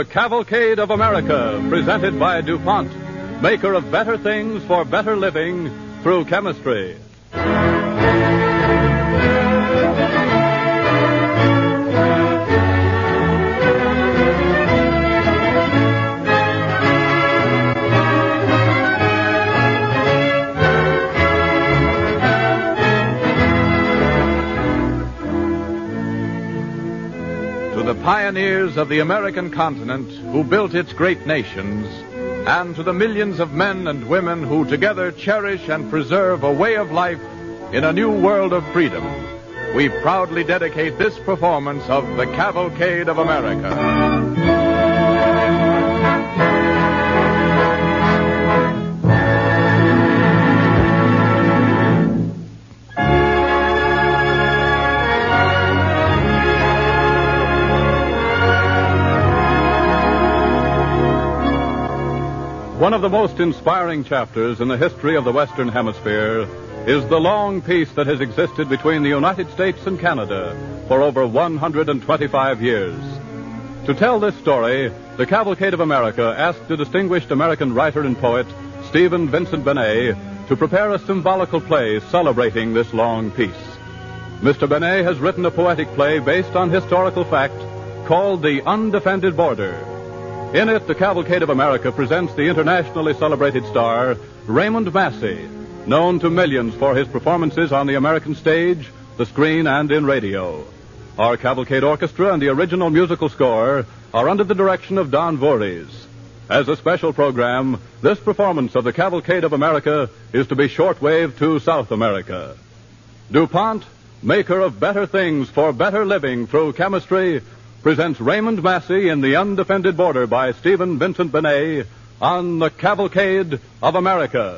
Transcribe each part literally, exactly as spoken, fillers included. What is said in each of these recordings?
The Cavalcade of America, presented by DuPont, maker of better things for better living through chemistry. To the pioneers of the American continent who built its great nations, and to the millions of men and women who together cherish and preserve a way of life in a new world of freedom, we proudly dedicate this performance of The Cavalcade of America. One of the most inspiring chapters in the history of the Western Hemisphere is the long peace that has existed between the United States and Canada for over one hundred twenty-five years. To tell this story, the Cavalcade of America asked the distinguished American writer and poet, Stephen Vincent Benet, to prepare a symbolical play celebrating this long peace. Mister Benet has written a poetic play based on historical fact called The Undefended Border. In it, the Cavalcade of America presents the internationally celebrated star, Raymond Massey, known to millions for his performances on the American stage, the screen, and in radio. Our Cavalcade Orchestra and the original musical score are under the direction of Don Voorhees. As a special program, this performance of the Cavalcade of America is to be shortwave to South America. DuPont, maker of better things for better living through chemistry, presents Raymond Massey in The Undefended Border by Stephen Vincent Benet on The Cavalcade of America.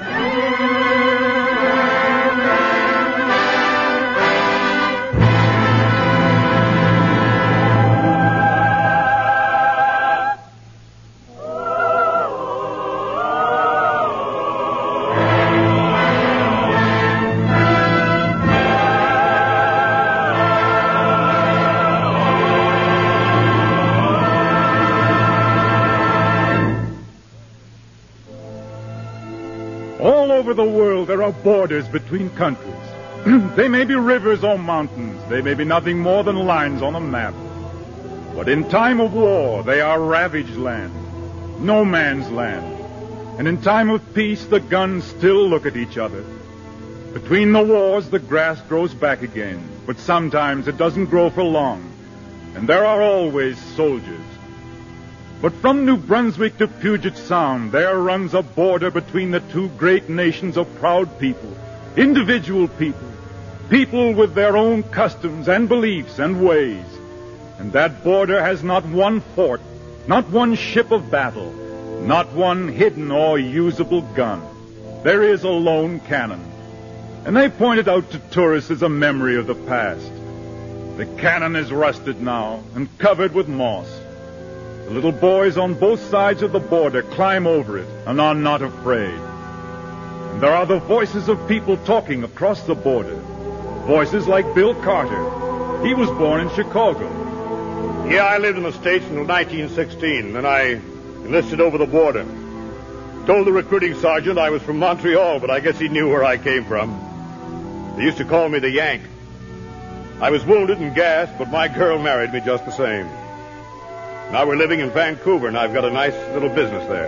All over the world, there are borders between countries. They may be rivers or mountains. They may be nothing more than lines on a map. But in time of war, they are ravaged land, no man's land. And in time of peace, the guns still look at each other. Between the wars, the grass grows back again, but sometimes it doesn't grow for long. And there are always soldiers. But from New Brunswick to Puget Sound, there runs a border between the two great nations of proud people, individual people, people with their own customs and beliefs and ways. And that border has not one fort, not one ship of battle, not one hidden or usable gun. There is a lone cannon. And they point it out to tourists as a memory of the past. The cannon is rusted now and covered with moss. The little boys on both sides of the border climb over it and are not afraid. And there are the voices of people talking across the border. Voices like Bill Carter. He was born in Chicago. Yeah, I lived in the States until nineteen sixteen. Then I enlisted over the border. Told the recruiting sergeant I was from Montreal, but I guess he knew where I came from. They used to call me the Yank. I was wounded and gassed, but my girl married me just the same. Now we're living in Vancouver, and I've got a nice little business there.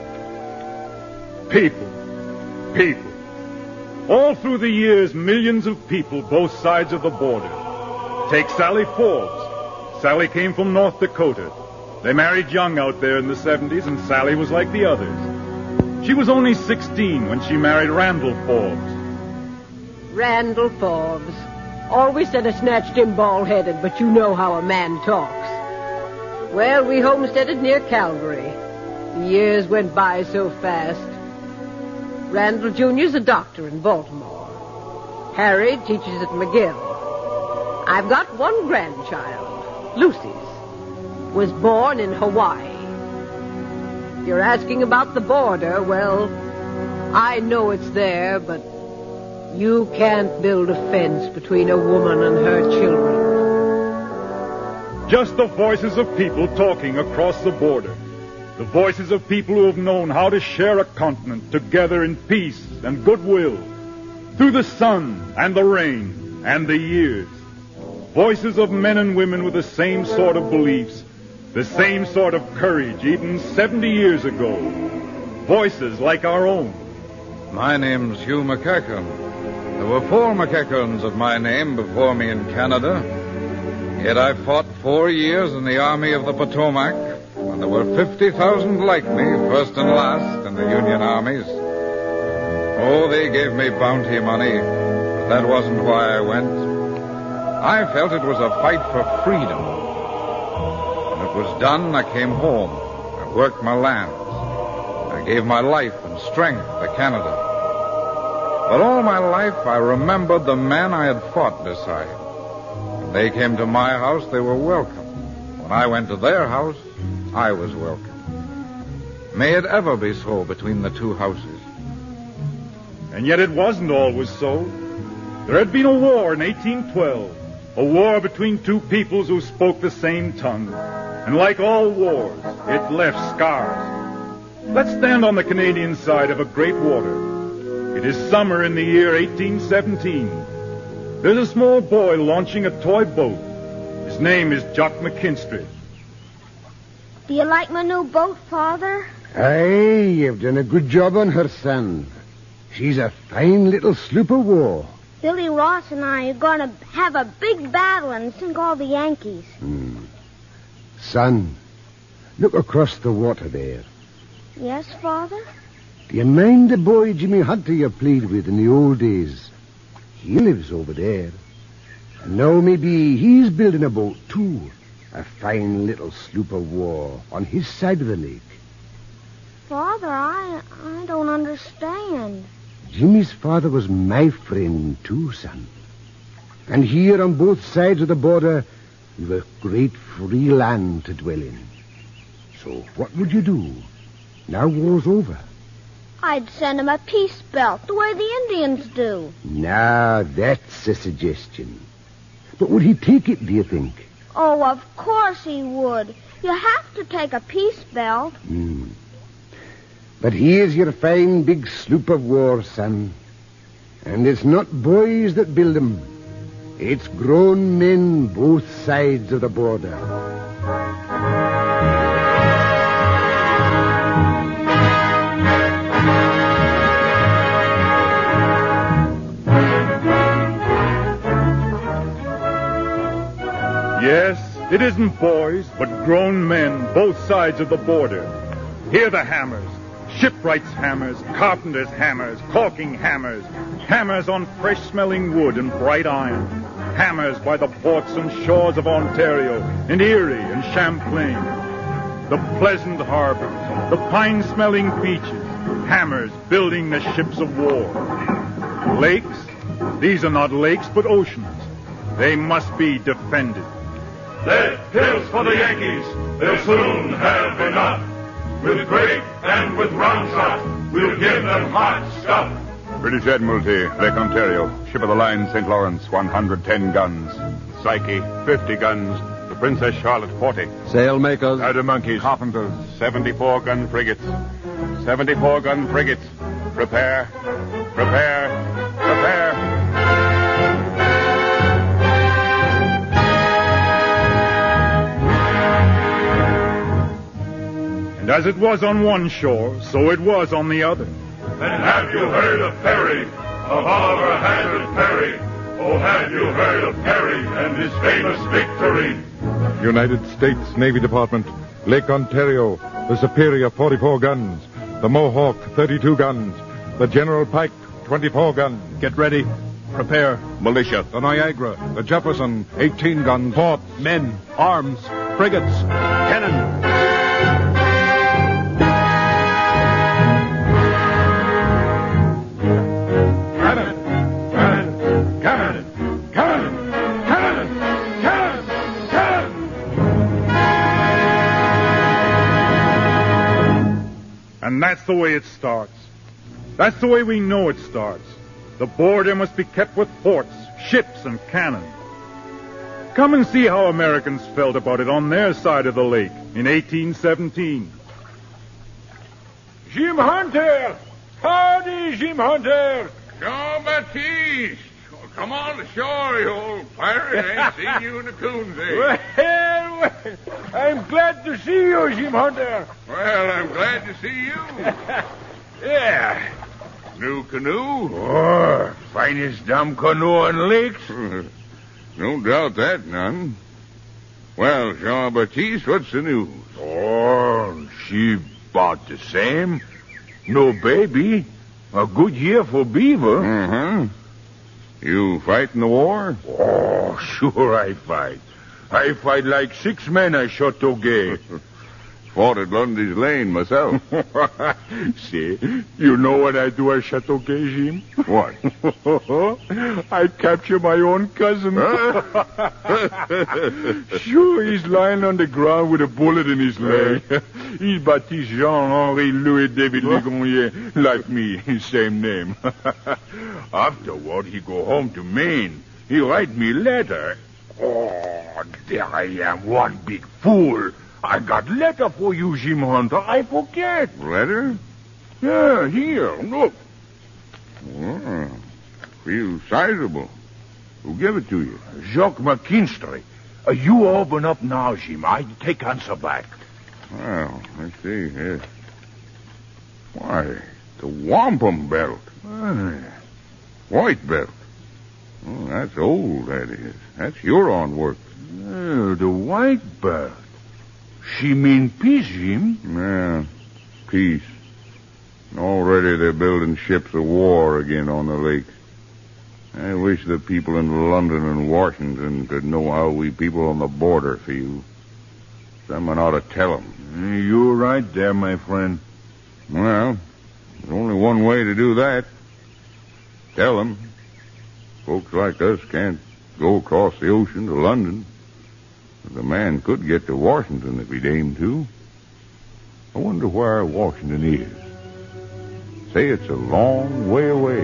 People. People. All through the years, millions of people, both sides of the border. Take Sally Forbes. Sally came from North Dakota. They married young out there in the seventies, and Sally was like the others. She was only sixteen when she married Randall Forbes. Randall Forbes. Always said I snatched him bald-headed, but you know how a man talks. Well, we homesteaded near Calgary. The years went by so fast. Randall Junior's a doctor in Baltimore. Harry teaches at McGill. I've got one grandchild, Lucy's. Was born in Hawaii. If you're asking about the border, well, I know it's there, but you can't build a fence between a woman and her children. Just the voices of people talking across the border. The voices of people who have known how to share a continent together in peace and goodwill. Through the sun and the rain and the years. Voices of men and women with the same sort of beliefs, the same sort of courage even seventy years ago. Voices like our own. My name's Hugh McEachern. There were four McEacherns of my name before me in Canada. Yet I fought four years in the Army of the Potomac when there were fifty thousand like me, first and last, in the Union armies. Oh, they gave me bounty money, but that wasn't why I went. I felt it was a fight for freedom. When it was done, I came home. I worked my lands. I gave my life and strength to Canada. But all my life, I remembered the men I had fought beside. When they came to my house, they were welcome. When I went to their house, I was welcome. May it ever be so between the two houses. And yet it wasn't always so. There had been a war in eighteen twelve. A war between two peoples who spoke the same tongue. And like all wars, it left scars. Let's stand on the Canadian side of a great water. It is summer in the year eighteen seventeen. There's a small boy launching a toy boat. His name is Jock McKinstry. Do you like my new boat, Father? Aye, you've done a good job on her, son. She's a fine little sloop of war. Billy Ross and I are going to have a big battle and sink all the Yankees. Hmm. Son, look across the water there. Yes, Father? Do you mind the boy Jimmy Hunter you played with in the old days? He lives over there. And now maybe he's building a boat, too. A fine little sloop of war on his side of the lake. Father, I, I don't understand. Jimmy's father was my friend, too, son. And here on both sides of the border, we've a great free land to dwell in. So what would you do? Now war's over. I'd send him a peace belt, the way the Indians do. Now, that's a suggestion. But would he take it, do you think? Oh, of course he would. You have to take a peace belt. Hmm. But here's your fine big sloop of war, son. And it's not boys that build them. It's grown men both sides of the border. Yes, it isn't boys, but grown men both sides of the border. Hear the hammers. Shipwrights' hammers, carpenters' hammers, caulking hammers, hammers on fresh-smelling wood and bright iron, hammers by the ports and shores of Ontario and Erie and Champlain, the pleasant harbors, the pine-smelling beaches, hammers building the ships of war. Lakes? These are not lakes, but oceans. They must be defended. Lead pills for the Yankees. They'll soon have enough. With grape and with round shot, we'll give them hot stuff. British Admiralty, Lake Ontario. Ship of the line, Saint Lawrence, one hundred ten guns. Psyche, fifty guns. The Princess Charlotte, forty. Sailmakers. Powder monkeys. Carpenters, seventy-four gun frigates. seventy-four gun frigates. Prepare, prepare, prepare. And as it was on one shore, so it was on the other. And have you heard of Perry, of Oliver Hazard Perry? Oh, have you heard of Perry and his famous victory? United States Navy Department, Lake Ontario, the Superior, forty-four guns, the Mohawk, thirty-two guns, the General Pike, twenty-four guns. Get ready. Prepare. Militia. The Niagara, the Jefferson, eighteen guns. Ports. Men. Arms. Frigates. Cannon. And that's the way it starts. That's the way we know it starts. The border must be kept with forts, ships, and cannon. Come and see how Americans felt about it on their side of the lake in eighteen seventeen. Jim Hunter! Howdy, Jim Hunter! Jean-Baptiste! Oh, come on to shore, you old pirate. I ain't seen you in the coon day. Well, well, I'm glad to see you, Jim Hunter. Well, I'm glad to see you. Yeah. New canoe? Oh, finest damn canoe on lakes. Don't doubt that, none. Well, Jean-Baptiste, what's the news? Oh, she about the same. No baby. A good year for beaver. Uh-huh. You fighting the war? Oh, sure I fight. I fight like six men at Chateauguay. Fought at Lundy's Lane myself. See, you know what I do at Chateauguay, Jim? What? I capture my own cousin. Sure, he's lying on the ground with a bullet in his leg. He's Baptiste Jean-Henri Louis David Ligonier, like me, same name. Afterward, he go home to Maine. He write me letter. Oh, there I am, one big fool. I got letter for you, Jim Hunter. I forget. Letter? Yeah, here, look. Well, feels sizable. Who give it to you? Jacques McKinstry. Uh, you open up now, Jim. I take answer back. Well, let's see here. Why, the wampum belt. Ah. White belt. Oh, that's old, that is. That's Huron work. Oh, the white belt. She mean peace, Jim? Yeah, peace. Already they're building ships of war again on the lake. I wish the people in London and Washington could know how we people on the border feel. Someone ought to tell them. You're right there, my friend. Well, there's only one way to do that. Tell them. Folks like us can't go across the ocean to London. The man could get to Washington if he'd aim to. I wonder where Washington is. Say it's a long way away.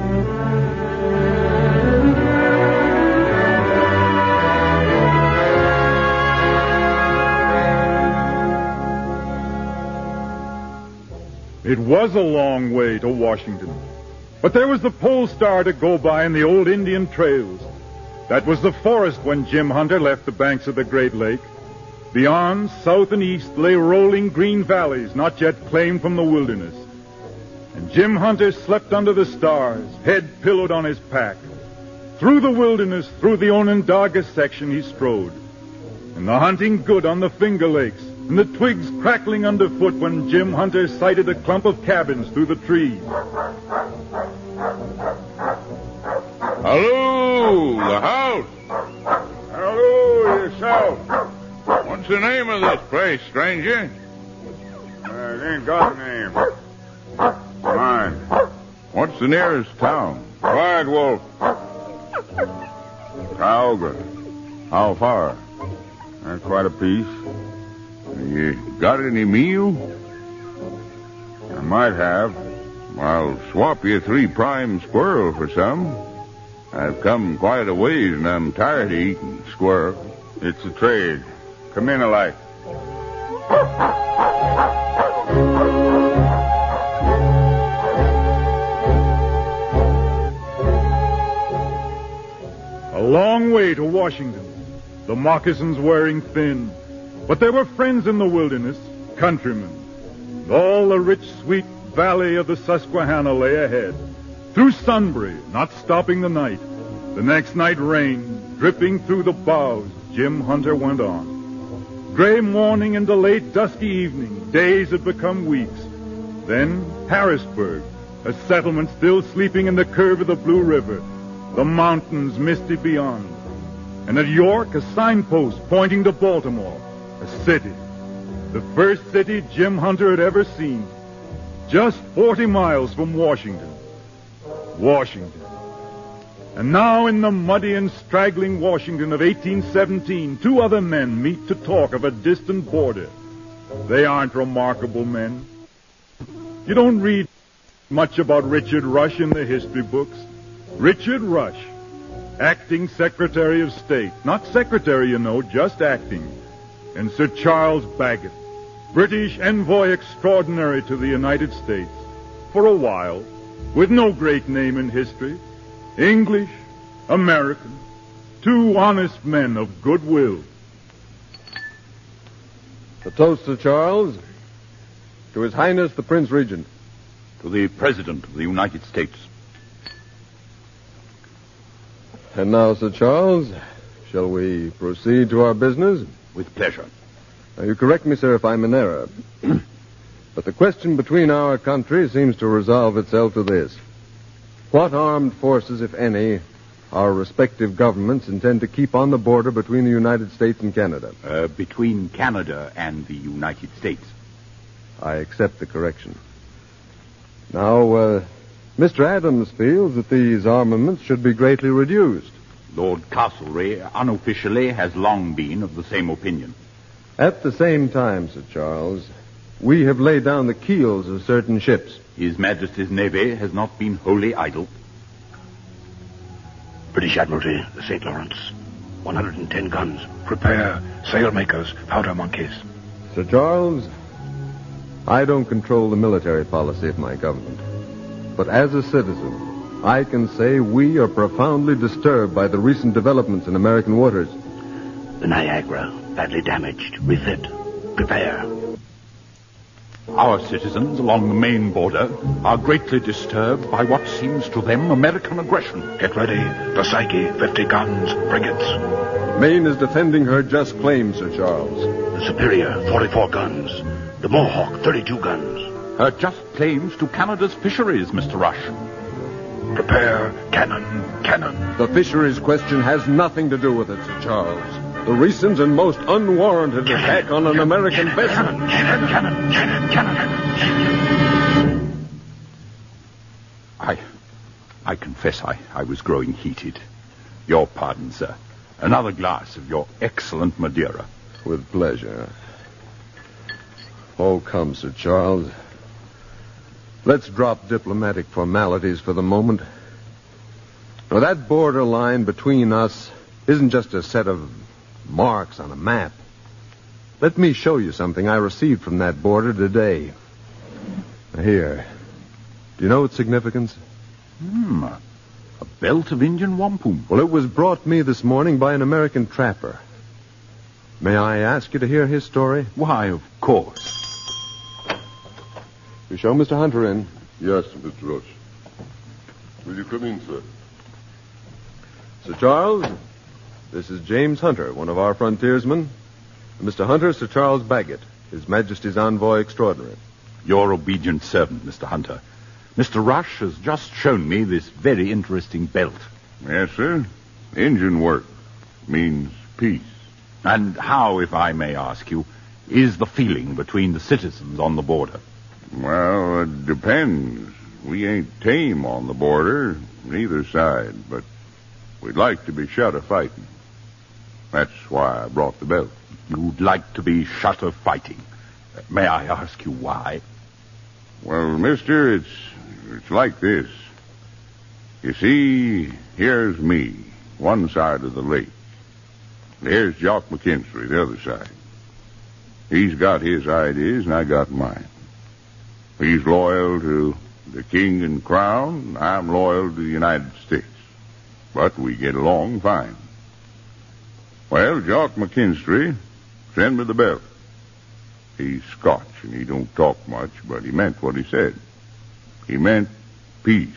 It was a long way to Washington. But there was the pole star to go by in the old Indian trails. That was the forest when Jim Hunter left the banks of the Great Lake. Beyond, south and east, lay rolling green valleys not yet claimed from the wilderness. And Jim Hunter slept under the stars, head pillowed on his pack. Through the wilderness, through the Onondaga section he strode. And the hunting good on the Finger Lakes, and the twigs crackling underfoot when Jim Hunter sighted a clump of cabins through the trees. Hello, the house. Hello, yourself. What's the name of this place, stranger? Uh, it ain't got a name. Mine. What's the nearest town? White Wolf. Cowger. How far? That's quite a piece. You got any meal? I might have. I'll swap you three prime squirrel for some. I've come quite a ways and I'm tired of eating squirrel. It's a trade. Come in, alight. A long way to Washington. The moccasins wearing thin. But there were friends in the wilderness, countrymen. And all the rich, sweet valley of the Susquehanna lay ahead. Through Sunbury, not stopping the night. The next night rain, dripping through the boughs, Jim Hunter went on. Gray morning into late dusky evening, days had become weeks. Then Harrisburg, a settlement still sleeping in the curve of the Blue River, the mountains misty beyond. And at York, a signpost pointing to Baltimore, a city. The first city Jim Hunter had ever seen. Just forty miles from Washington. Washington. And now in the muddy and straggling Washington of eighteen seventeen, two other men meet to talk of a distant border. They aren't remarkable men. You don't read much about Richard Rush in the history books. Richard Rush, acting Secretary of State. Not Secretary, you know, just acting. And Sir Charles Bagot, British Envoy Extraordinary to the United States. For a while, with no great name in history. English, American, two honest men of goodwill. The toast, Sir Charles. To His Highness the Prince Regent. To the President of the United States. And now, Sir Charles, shall we proceed to our business? With pleasure. Now, you correct me, sir, if I'm in error. But the question between our countries seems to resolve itself to this. What armed forces, if any, our respective governments intend to keep on the border between the United States and Canada? Uh, between Canada and the United States. I accept the correction. Now, uh, Mister Adams feels that these armaments should be greatly reduced. Lord Castlereagh unofficially has long been of the same opinion. At the same time, Sir Charles, we have laid down the keels of certain ships. His Majesty's Navy has not been wholly idle. British Admiralty, the Saint Lawrence. one hundred ten guns. Prepare sailmakers, powder monkeys. Sir Charles, I don't control the military policy of my government. But as a citizen, I can say we are profoundly disturbed by the recent developments in American waters. The Niagara, badly damaged. Refit. Prepare. Our citizens along the main border are greatly disturbed by what seems to them American aggression. Get ready. The Psyche, fifty guns, frigates. Maine is defending her just claims, Sir Charles. The Superior, forty-four guns. The Mohawk, thirty-two guns. Her just claims to Canada's fisheries, Mister Rush. Prepare cannon, cannon. The fisheries question has nothing to do with it, Sir Charles. The recent and most unwarranted cannon, attack on an cannon, American cannon, vessel. Cannon, cannon, cannon, cannon, cannon. I, I confess I, I was growing heated. Your pardon, sir. Another glass of your excellent Madeira. With pleasure. Oh, come, Sir Charles. Let's drop diplomatic formalities for the moment. Now, that border line between us isn't just a set of marks on a map. Let me show you something I received from that border today. Here. Do you know its significance? Hmm. A belt of Indian wampum. Well, it was brought me this morning by an American trapper. May I ask you to hear his story? Why, of course. You show Mister Hunter in. Yes, Mister Rush. Will you come in, sir? Sir Charles, this is James Hunter, one of our frontiersmen. Mister Hunter, Sir Charles Bagot, His Majesty's Envoy Extraordinary. Your obedient servant, Mister Hunter. Mister Rush has just shown me this very interesting belt. Yes, sir. Engine work means peace. And how, if I may ask you, is the feeling between the citizens on the border? Well, it depends. We ain't tame on the border, neither side, but we'd like to be shut of fighting. That's why I brought the belt. You'd like to be shut of fighting. May I ask you why? Well, mister, it's it's like this. You see, here's me, one side of the lake. Here's Jock McKinstry, the other side. He's got his ideas, and I got mine. He's loyal to the king and crown. I'm loyal to the United States. But we get along fine. Well, Jock McKinstry, send me the belt. He's Scotch, and he don't talk much, but he meant what he said. He meant peace.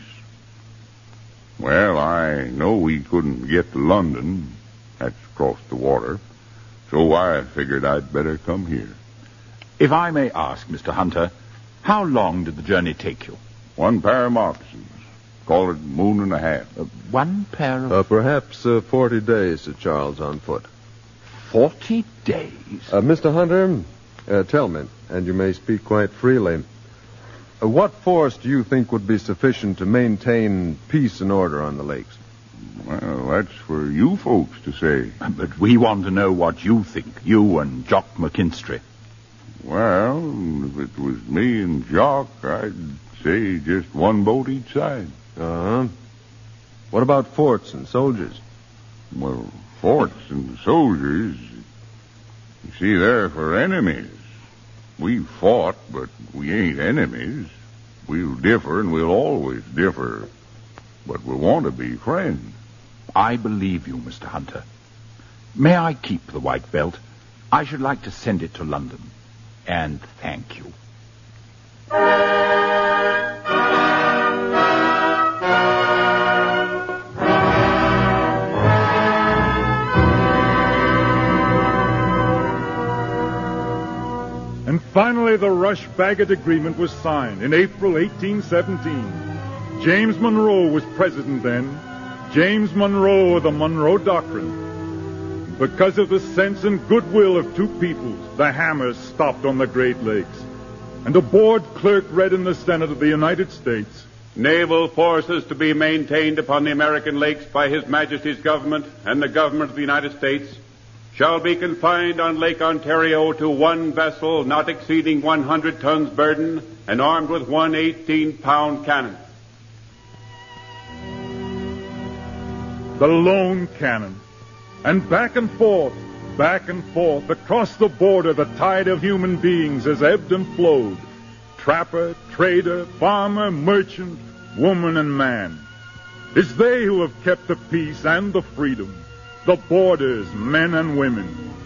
Well, I know we couldn't get to London. That's across the water. So I figured I'd better come here. If I may ask, Mister Hunter, how long did the journey take you? One pair of moccasins. Call it moon and a half. Uh, one pair of... Uh, perhaps uh, forty days, Sir Charles, on foot. Forty days? Uh, Mister Hunter, uh, tell me, and you may speak quite freely, uh, what force do you think would be sufficient to maintain peace and order on the lakes? Well, that's for you folks to say. But we want to know what you think, you and Jock McKinstry. Well, if it was me and Jock, I'd say just one boat each side. Uh-huh. What about forts and soldiers? Well, forts and soldiers, you see, they're for enemies. We fought, but we ain't enemies. We'll differ, and we'll always differ. But we want to be friends. I believe you, Mister Hunter. May I keep the white belt? I should like to send it to London. And thank you. And finally, the Rush-Bagot Agreement was signed in April eighteen seventeen. James Monroe was president then. James Monroe of the Monroe Doctrine. Because of the sense and goodwill of two peoples, the hammers stopped on the Great Lakes. And a board clerk read in the Senate of the United States, "Naval forces to be maintained upon the American lakes by His Majesty's government and the government of the United States shall be confined on Lake Ontario to one vessel not exceeding one hundred tons burden and armed with one eighteen-pound cannon." The lone cannon. And back and forth, back and forth, across the border, the tide of human beings has ebbed and flowed. Trapper, trader, farmer, merchant, woman, and man. It's they who have kept the peace and the freedom, the borders, men and women.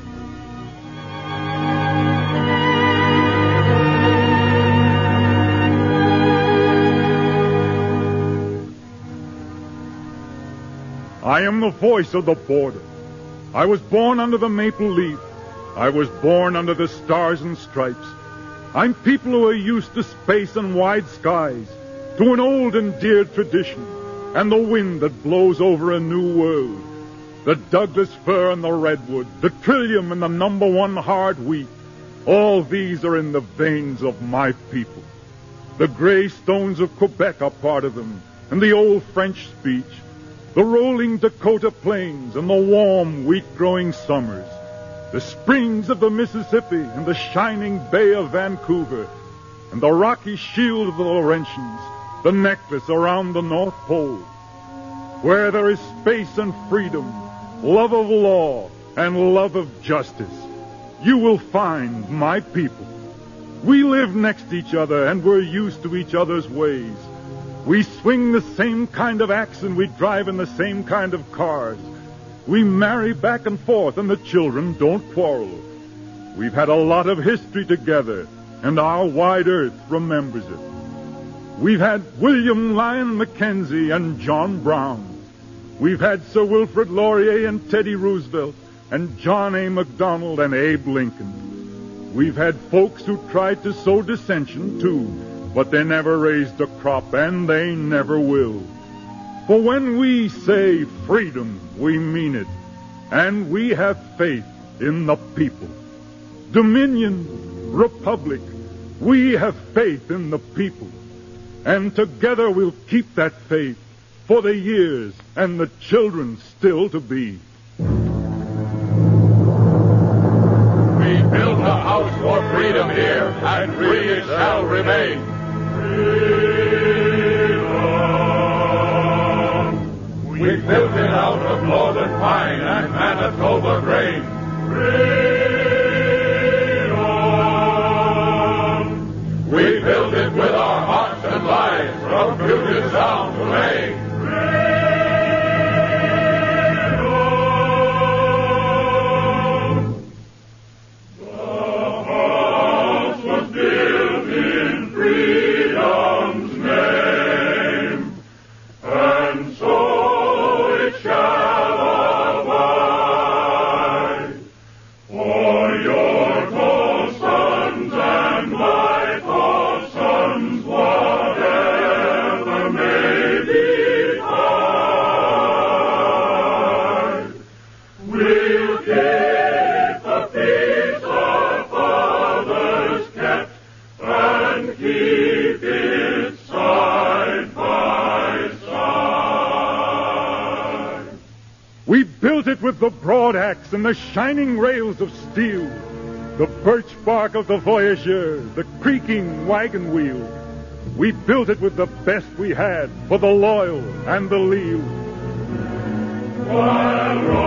I am the voice of the border. I was born under the maple leaf. I was born under the stars and stripes. I'm people who are used to space and wide skies, to an old and dear tradition, and the wind that blows over a new world. The Douglas fir and the redwood, the trillium and the number one hard wheat, all these are in the veins of my people. The gray stones of Quebec are part of them, and the old French speech, the rolling Dakota plains and the warm wheat-growing summers, the springs of the Mississippi and the shining Bay of Vancouver, and the rocky shield of the Laurentians, the necklace around the North Pole. Where there is space and freedom, love of law, and love of justice, you will find my people. We live next to each other, and we're used to each other's ways. We swing the same kind of axe, and we drive in the same kind of cars. We marry back and forth, and the children don't quarrel. We've had a lot of history together, and our wide earth remembers it. We've had William Lyon Mackenzie and John Brown. We've had Sir Wilfrid Laurier and Teddy Roosevelt, and John A. MacDonald and Abe Lincoln. We've had folks who tried to sow dissension, too, but they never raised a crop, and they never will. For when we say freedom, we mean it, and we have faith in the people. Dominion, republic, we have faith in the people, and together we'll keep that faith for the years and the children still to be. We built a house for freedom here, and free it shall remain. Freedom. We built it out of northern pine and Manitoba grain. Freedom. We built it with our hearts and lives from Puget Sound to Maine. With the broad axe and the shining rails of steel, the birch bark of the Voyageur, the creaking wagon wheel. We built it with the best we had for the loyal and the leal. While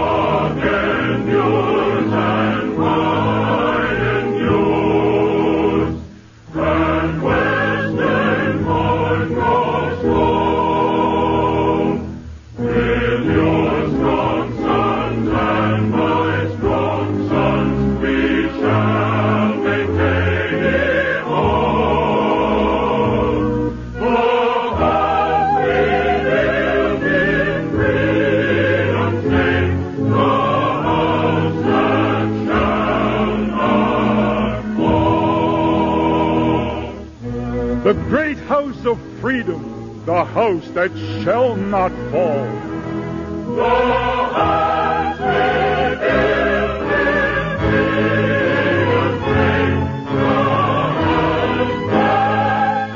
great house of freedom, the house that shall not fall. The house we build will be a great, the house that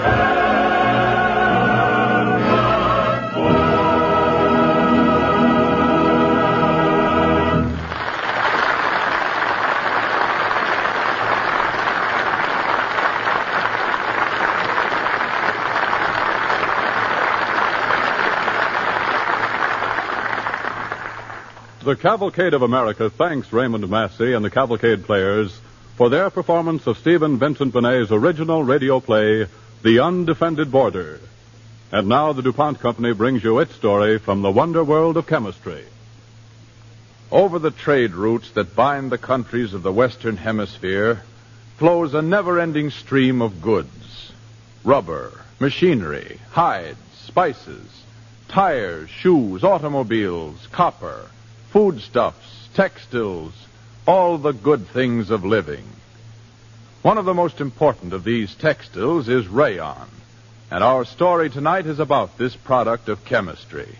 shall not fall. The Cavalcade of America thanks Raymond Massey and the Cavalcade Players for their performance of Stephen Vincent Benet's original radio play, The Undefended Border. And now the DuPont Company brings you its story from the wonder world of chemistry. Over the trade routes that bind the countries of the Western Hemisphere flows a never-ending stream of goods. Rubber, machinery, hides, spices, tires, shoes, automobiles, copper, foodstuffs, textiles, all the good things of living. One of the most important of these textiles is rayon, and our story tonight is about this product of chemistry.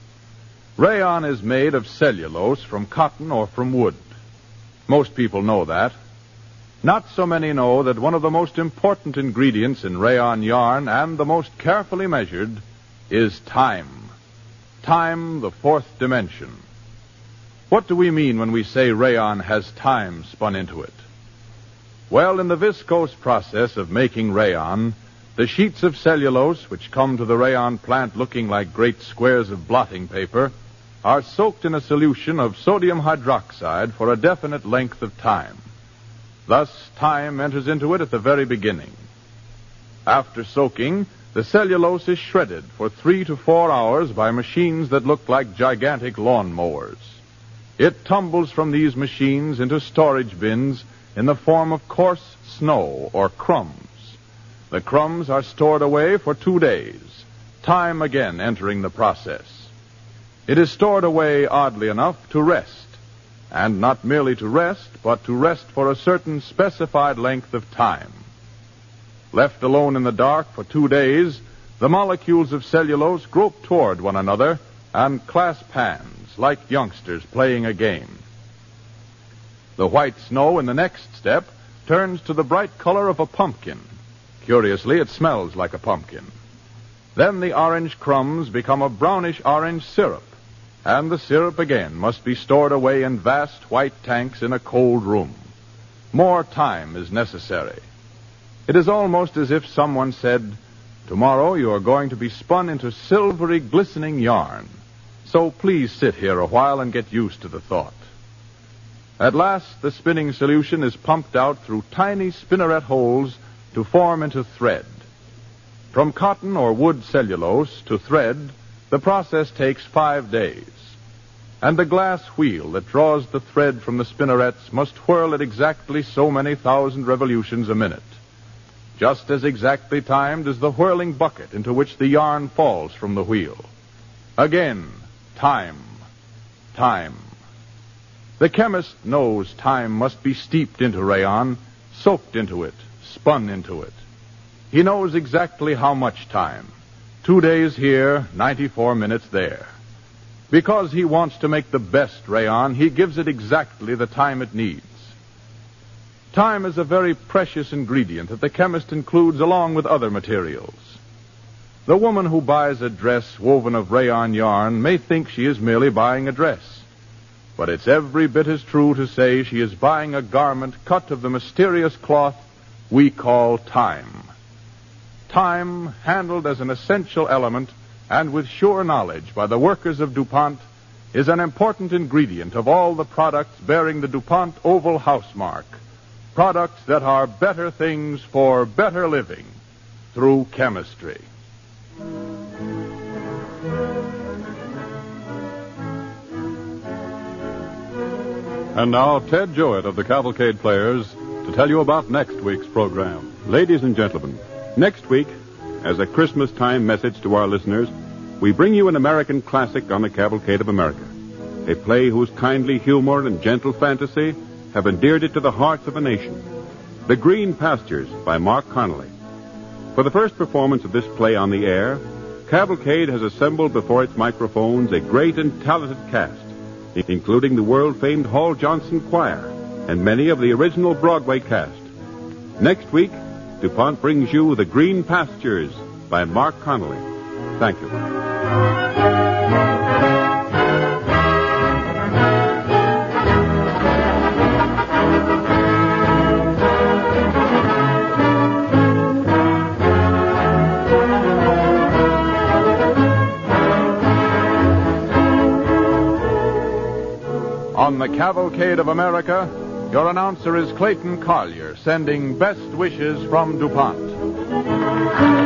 Rayon is made of cellulose from cotton or from wood. Most people know that. Not so many know that one of the most important ingredients in rayon yarn, and the most carefully measured, is time. Time, the fourth dimension. What do we mean when we say rayon has time spun into it? Well, in the viscose process of making rayon, the sheets of cellulose, which come to the rayon plant looking like great squares of blotting paper, are soaked in a solution of sodium hydroxide for a definite length of time. Thus, time enters into it at the very beginning. After soaking, the cellulose is shredded for three to four hours by machines that look like gigantic lawn mowers. It tumbles from these machines into storage bins in the form of coarse snow or crumbs. The crumbs are stored away for two days, time again entering the process. It is stored away, oddly enough, to rest, and not merely to rest, but to rest for a certain specified length of time. Left alone in the dark for two days, the molecules of cellulose grope toward one another and clasp hands like youngsters playing a game. The white snow in the next step turns to the bright color of a pumpkin. Curiously, it smells like a pumpkin. Then the orange crumbs become a brownish-orange syrup, and the syrup again must be stored away in vast white tanks in a cold room. More time is necessary. It is almost as if someone said, "Tomorrow you are going to be spun into silvery, glistening yarn. So please sit here a while and get used to the thought." At last, the spinning solution is pumped out through tiny spinneret holes to form into thread. From cotton or wood cellulose to thread, the process takes five days. And the glass wheel that draws the thread from the spinnerets must whirl at exactly so many thousand revolutions a minute. Just as exactly timed as the whirling bucket into which the yarn falls from the wheel. Again, time, time. The chemist knows time must be steeped into rayon, soaked into it, spun into it. He knows exactly how much time. Two days here, ninety-four minutes there. Because he wants to make the best rayon, he gives it exactly the time it needs. Time is a very precious ingredient that the chemist includes along with other materials. The woman who buys a dress woven of rayon yarn may think she is merely buying a dress. But it's every bit as true to say she is buying a garment cut of the mysterious cloth we call time. Time, handled as an essential element and with sure knowledge by the workers of DuPont, is an important ingredient of all the products bearing the DuPont Oval Housemark. Products that are better things for better living through chemistry. And now, Ted Jewett of the Cavalcade Players to tell you about next week's program. Ladies and gentlemen, next week, as a Christmas time message to our listeners, we bring you an American classic on the Cavalcade of America, a play whose kindly humor and gentle fantasy have endeared it to the hearts of a nation. The Green Pastures by Mark Connolly. For the first performance of this play on the air, Cavalcade has assembled before its microphones a great and talented cast, including the world-famed Hall Johnson Choir and many of the original Broadway cast. Next week, DuPont brings you The Green Pastures by Mark Connolly. Thank you. On the Cavalcade of America, your announcer is Clayton Collier, sending best wishes from DuPont.